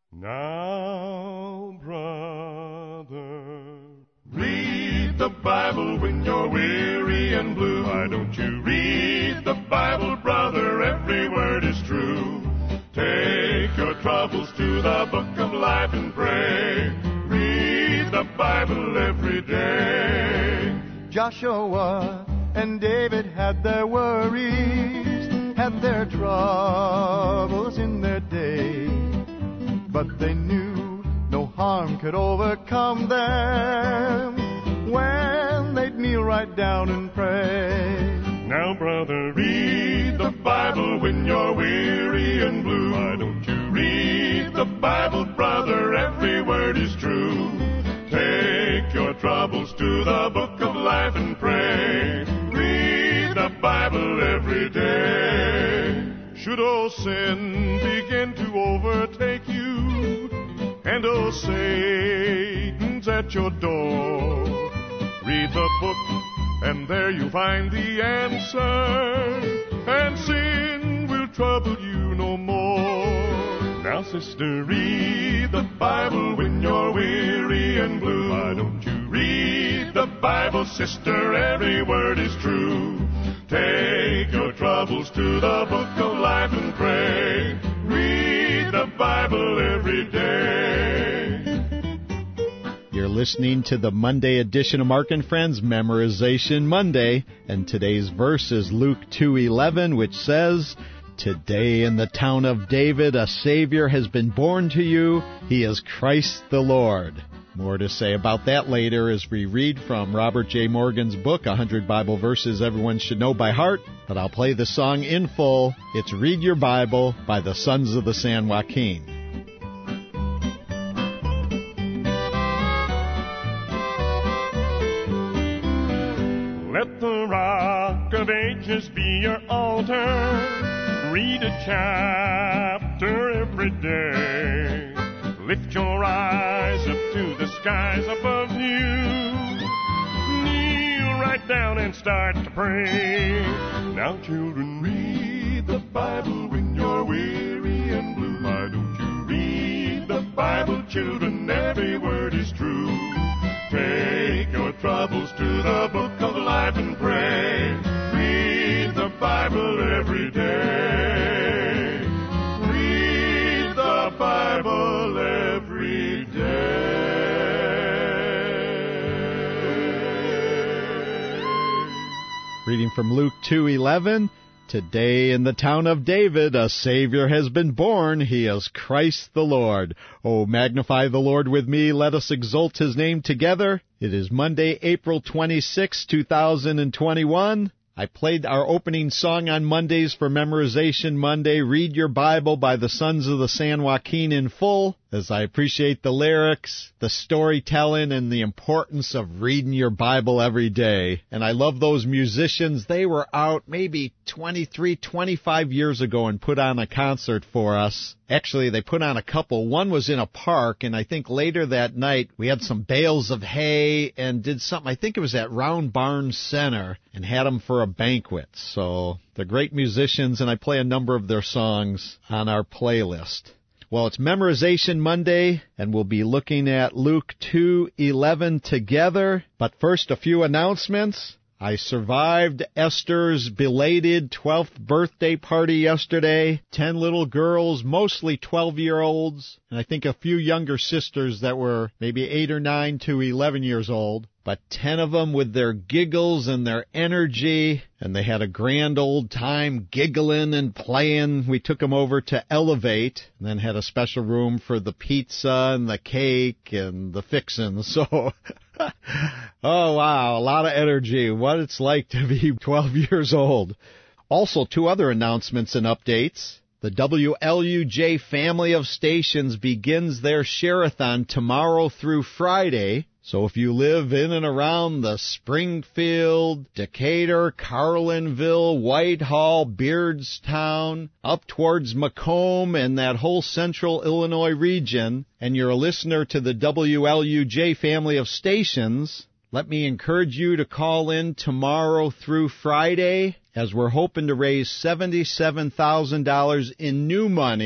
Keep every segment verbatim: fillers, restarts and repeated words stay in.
Now, brother, read the Bible when you're weary and blue. Why don't you read the Bible, brother? Every word is true. Take your troubles to the book of life and pray. Read the Bible every day. Joshua and David had their worries, had their troubles in their day, but they knew no harm could overcome them when they'd kneel right down and pray. Now, brother, read the Bible when you're weary and blue. Why don't you read the Bible, brother? Every word is true. Take your troubles to the book of life and pray. Read the Bible every day. Should old sin begin to overtake you, and old Satan's at your door, read the book, and there you'll find the answer, and sin will trouble you no more. Now, sister, read the Bible when you're weary and blue. Why don't you read the Bible, sister? Every word is true. Take your troubles to the book of life and pray. Read the Bible every day. You're listening to the Monday edition of Mark and Friends Memorization Monday, and today's verse is Luke two eleven, which says, "Today in the town of David a Savior has been born to you. He is Christ the Lord." More to say about that later as we read from Robert J. Morgan's book, one hundred Bible Verses Everyone Should Know by Heart. But I'll play the song in full. It's Read Your Bible by the Sons of the San Joaquin. Let the Rock of Ages be your altar. Read a chapter every day. Lift your eyes up to the skies above you. Kneel right down and start to pray. Now, children, read the Bible when you're weary and blue. Why don't you read the Bible, children? Every word is true. Take your troubles to the book of life and pray. Read the Bible every day. Read the Bible every day. Reading from Luke two eleven. Today in the town of David a Savior has been born. He is Christ the Lord. Oh, magnify the Lord with me. Let us exalt His name together. It is Monday, April twenty-sixth, two thousand twenty-one. I played our opening song on Mondays for Memorization Monday, Read Your Bible by the Sons of the San Joaquin, in full, as I appreciate the lyrics, the storytelling, and the importance of reading your Bible every day. And I love those musicians. They were out maybe twenty-three, twenty-five years ago and put on a concert for us. Actually, they put on a couple. One was in a park, and I think later that night we had some bales of hay and did something. I think it was at Round Barn Center, and had them for a banquet. So they're great musicians, and I play a number of their songs on our playlist. Well, it's Memorization Monday, and we'll be looking at Luke two eleven together. But first, a few announcements. I survived Esther's belated twelfth birthday party yesterday. Ten little girls, mostly twelve-year-olds, and I think a few younger sisters that were maybe eight or nine to eleven years old. But ten of them with their giggles and their energy, and they had a grand old time giggling and playing. We took them over to Elevate, and then had a special room for the pizza and the cake and the fixins. So, oh wow, a lot of energy. What it's like to be twelve years old. Also, two other announcements and updates. The W L U J family of stations begins their share-a-thon tomorrow through Friday. So if you live in and around the Springfield, Decatur, Carlinville, Whitehall, Beardstown, up towards Macomb and that whole central Illinois region, and you're a listener to the W L U J family of stations, let me encourage you to call in tomorrow through Friday, as we're hoping to raise seventy-seven thousand dollars in new money.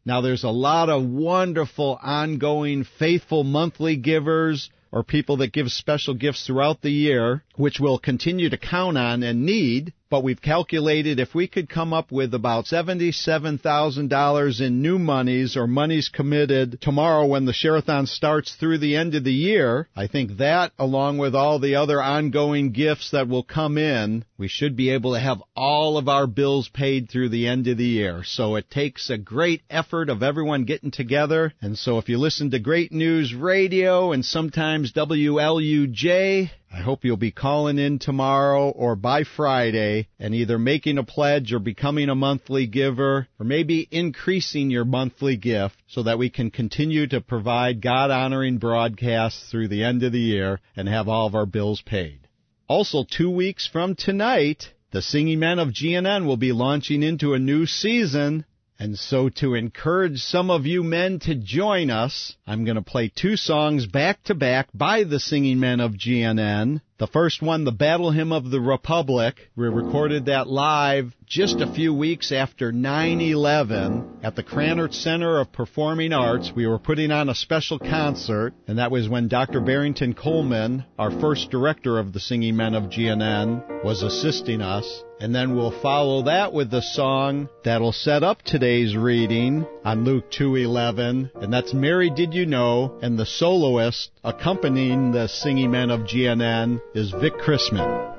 Now, there's a lot of wonderful, ongoing, faithful monthly givers or people that give special gifts throughout the year, which we'll continue to count on and need. But we've calculated if we could come up with about seventy-seven thousand dollars in new monies or monies committed tomorrow when the Share-a-thon starts through the end of the year, I think that, along with all the other ongoing gifts that will come in, we should be able to have all of our bills paid through the end of the year. So it takes a great effort of everyone getting together. And so if you listen to Great News Radio and sometimes W L U J, I hope you'll be calling in tomorrow or by Friday and either making a pledge or becoming a monthly giver or maybe increasing your monthly gift so that we can continue to provide God-honoring broadcasts through the end of the year and have all of our bills paid. Also, two weeks from tonight, the Singing Men of G N N will be launching into a new season. And so to encourage some of you men to join us, I'm going to play two songs back-to-back by the Singing Men of G N N. The first one, the Battle Hymn of the Republic. We recorded that live just a few weeks after nine eleven at the Krannert Center of Performing Arts. We were putting on a special concert, and that was when Doctor Barrington Coleman, our first director of the Singing Men of G N N, was assisting us. And then we'll follow that with the song that'll set up today's reading on Luke two eleven, and that's Mary Did You Know, and the soloist accompanying the Singing Men of G N N is Vic Chrisman.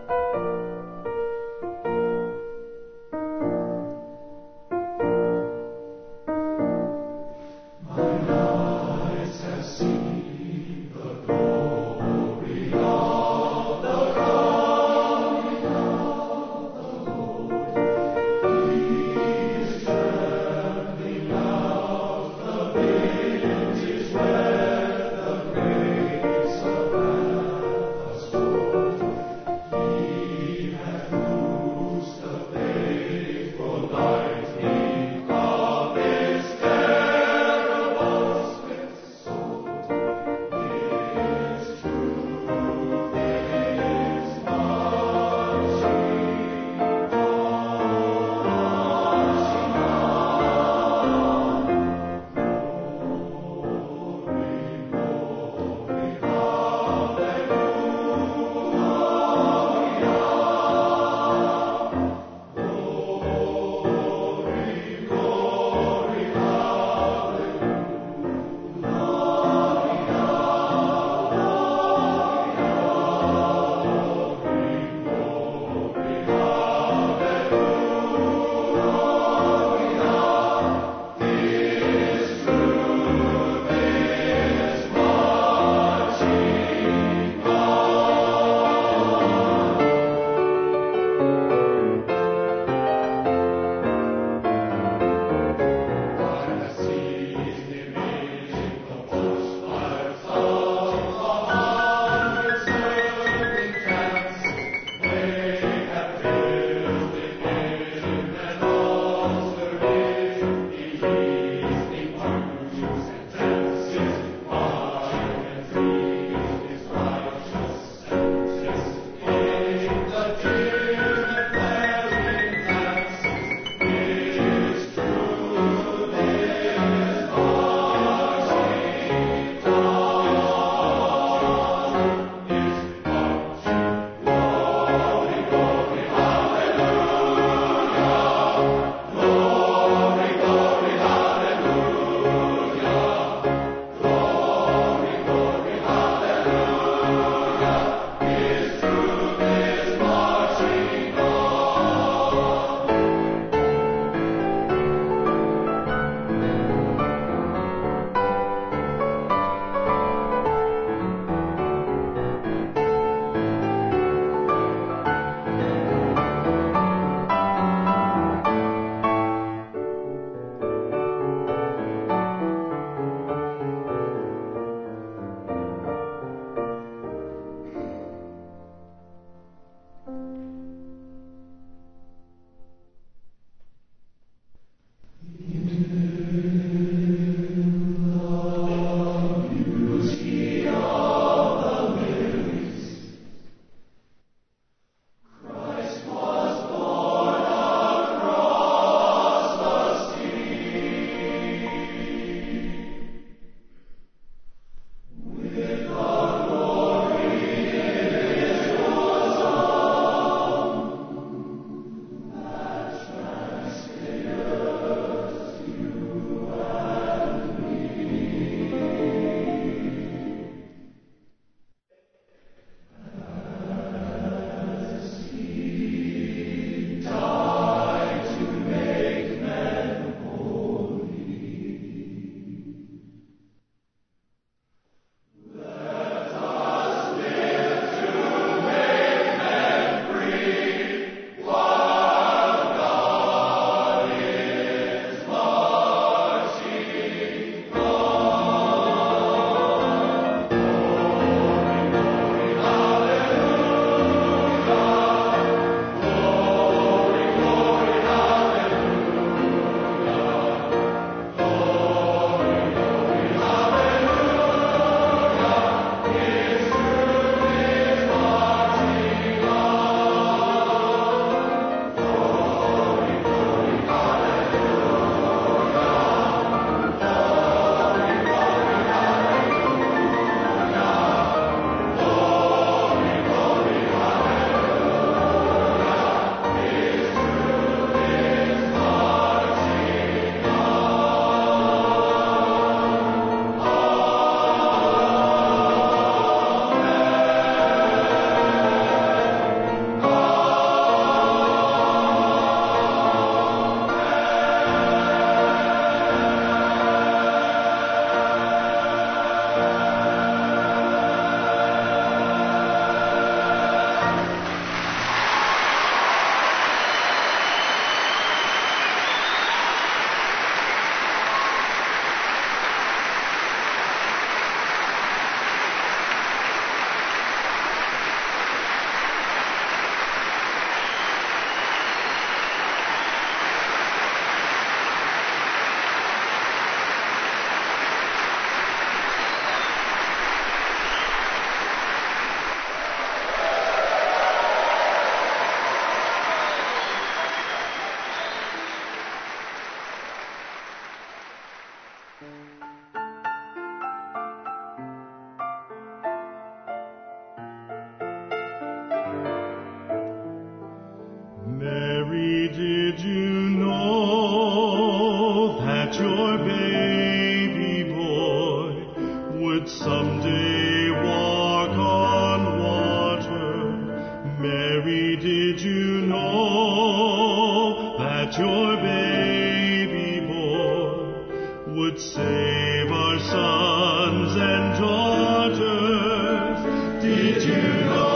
would someday walk on water. Mary, did you know that your baby boy would save our sons and daughters? Did you know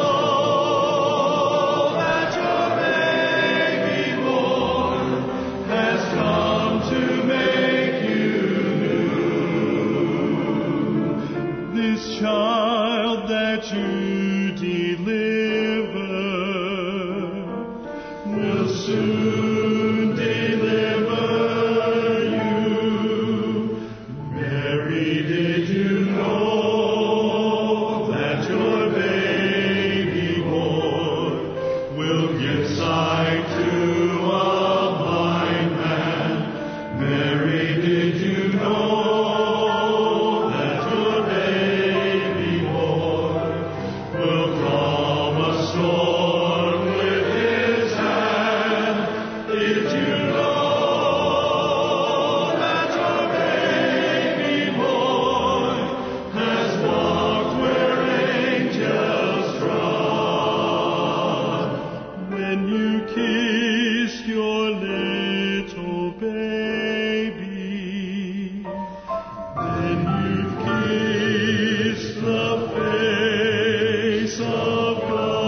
that your baby boy has come to make you new? This child that you deliver will soon deliver you. Mary, did you know that your baby boy will give sight to a blind man? Mary, did you know that your baby boy will calm a storm with his hand? Did you know that your baby boy has walked where angels trod? When you kissed your little baby, then you've kissed the face of God.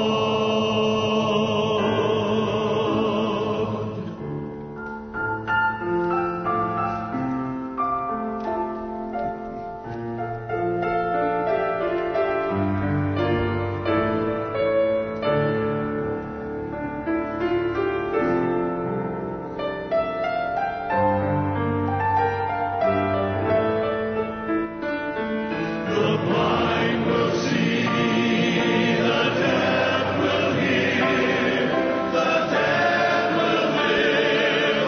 The blind will see, the deaf will hear, the dead will live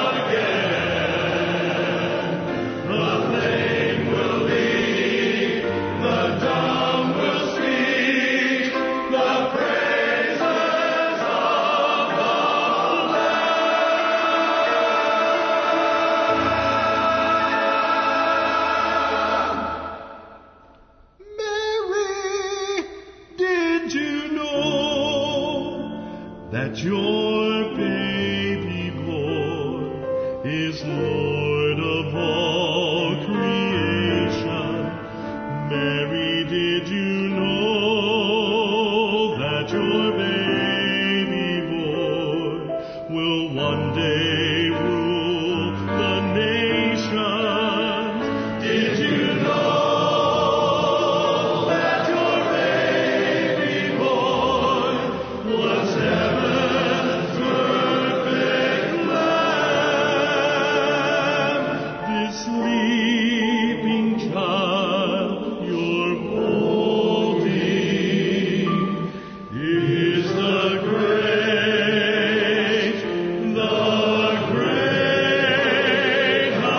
again. The lame will leap, the dumb will speak, the praises of the Mary, did you know that your baby boy is Lord of all creation? Mary, did you know that your baby boy will one day rule the nations? Did you know that your baby boy was heaven's perfect Lamb? This sleeping child you're holding is the great, the great I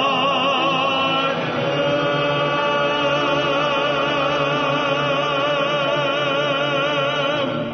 am.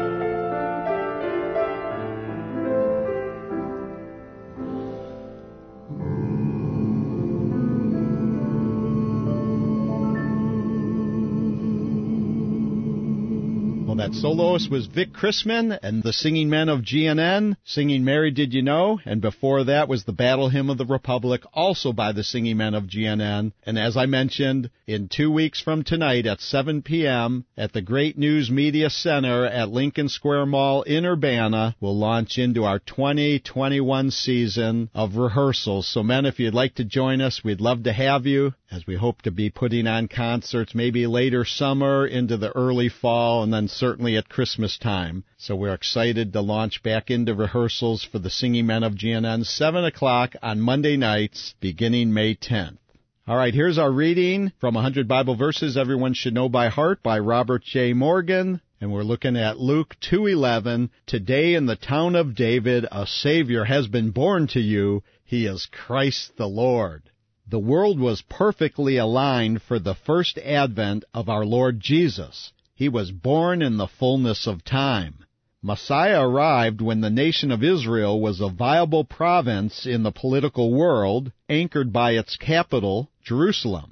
Well, that soloist was Vic Chrisman and the Singing Men of G N N, singing Mary Did You Know? And before that was the Battle Hymn of the Republic, also by the Singing Men of G N N. And as I mentioned, in two weeks from tonight at seven p.m. at the Great News Media Center at Lincoln Square Mall in Urbana, we'll launch into our twenty twenty-one season of rehearsals. So, men, if you'd like to join us, we'd love to have you, as we hope to be putting on concerts maybe later summer into the early fall, and then certainly at Christmas time. So we're excited to launch back into rehearsals for the Singing Men of G N N, seven o'clock on Monday nights, beginning May tenth. All right, here's our reading from one hundred Bible Verses Everyone Should Know by Heart by Robert J. Morgan. And we're looking at Luke two eleven. Today in the town of David, a Savior has been born to you. He is Christ the Lord. The world was perfectly aligned for the first advent of our Lord Jesus. He was born in the fullness of time. Messiah arrived when the nation of Israel was a viable province in the political world, anchored by its capital, Jerusalem.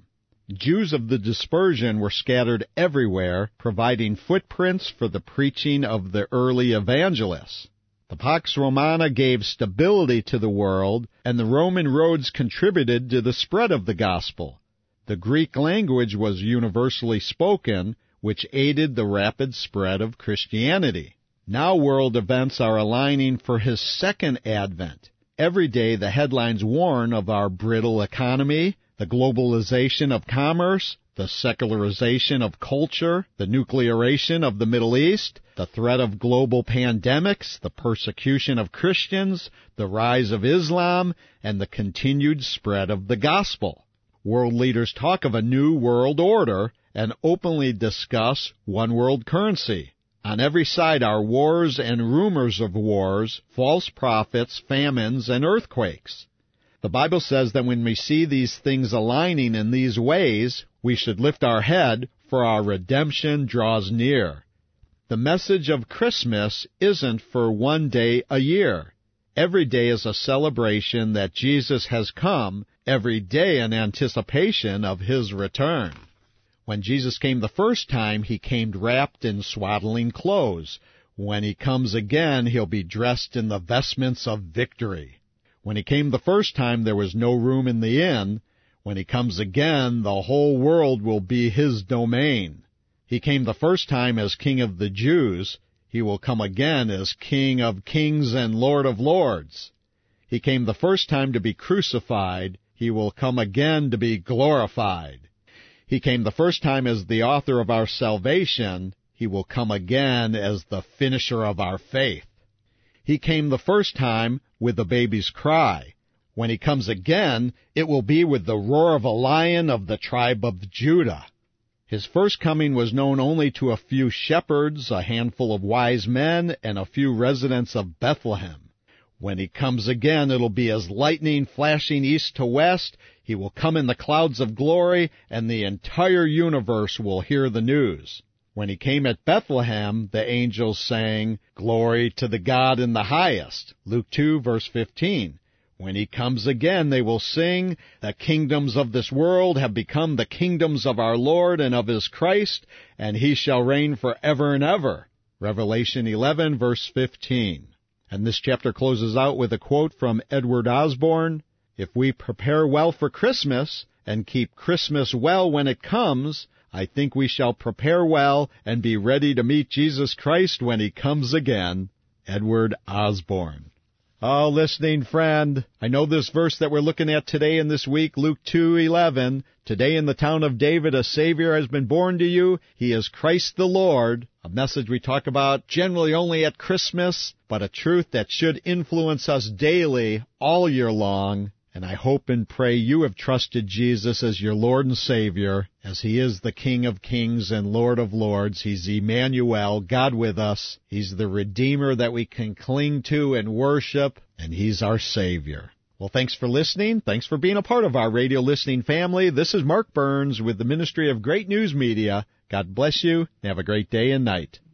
Jews of the dispersion were scattered everywhere, providing footprints for the preaching of the early evangelists. The Pax Romana gave stability to the world, and the Roman roads contributed to the spread of the gospel. The Greek language was universally spoken, which aided the rapid spread of Christianity. Now world events are aligning for his second advent. Every day the headlines warn of our brittle economy, the globalization of commerce, the secularization of culture, the nuclearization of the Middle East, the threat of global pandemics, the persecution of Christians, the rise of Islam, and the continued spread of the gospel. World leaders talk of a new world order and openly discuss one world currency. On every side are wars and rumors of wars, false prophets, famines, and earthquakes. The Bible says that when we see these things aligning in these ways, we should lift our head, for our redemption draws near. The message of Christmas isn't for one day a year. Every day is a celebration that Jesus has come, every day an anticipation of his return. When Jesus came the first time, he came wrapped in swaddling clothes. When he comes again, he'll be dressed in the vestments of victory. When he came the first time, there was no room in the inn. When he comes again, the whole world will be his domain. He came the first time as King of the Jews. He will come again as King of kings and Lord of lords. He came the first time to be crucified. He will come again to be glorified. He came the first time as the author of our salvation. He will come again as the finisher of our faith. He came the first time with the baby's cry. When he comes again, it will be with the roar of a lion of the tribe of Judah. His first coming was known only to a few shepherds, a handful of wise men, and a few residents of Bethlehem. When he comes again, it'll be as lightning flashing east to west. He will come in the clouds of glory, and the entire universe will hear the news. When he came at Bethlehem, the angels sang, "Glory to the God in the highest." Luke two, verse fifteen. When he comes again, they will sing, "The kingdoms of this world have become the kingdoms of our Lord and of his Christ, and he shall reign forever and ever." Revelation eleven, verse fifteen. And this chapter closes out with a quote from Edward Osborne, "If we prepare well for Christmas and keep Christmas well when it comes, I think we shall prepare well and be ready to meet Jesus Christ when he comes again." Edward Osborne. Oh, listening friend, I know this verse that we're looking at today and this week, Luke two eleven, "Today in the town of David a Savior has been born to you. He is Christ the Lord," a message we talk about generally only at Christmas, but a truth that should influence us daily all year long. And I hope and pray you have trusted Jesus as your Lord and Savior, as he is the King of kings and Lord of lords. He's Emmanuel, God with us. He's the Redeemer that we can cling to and worship, and he's our Savior. Well, thanks for listening. Thanks for being a part of our radio listening family. This is Mark Burns with the Ministry of Great News Media. God bless you, and have a great day and night.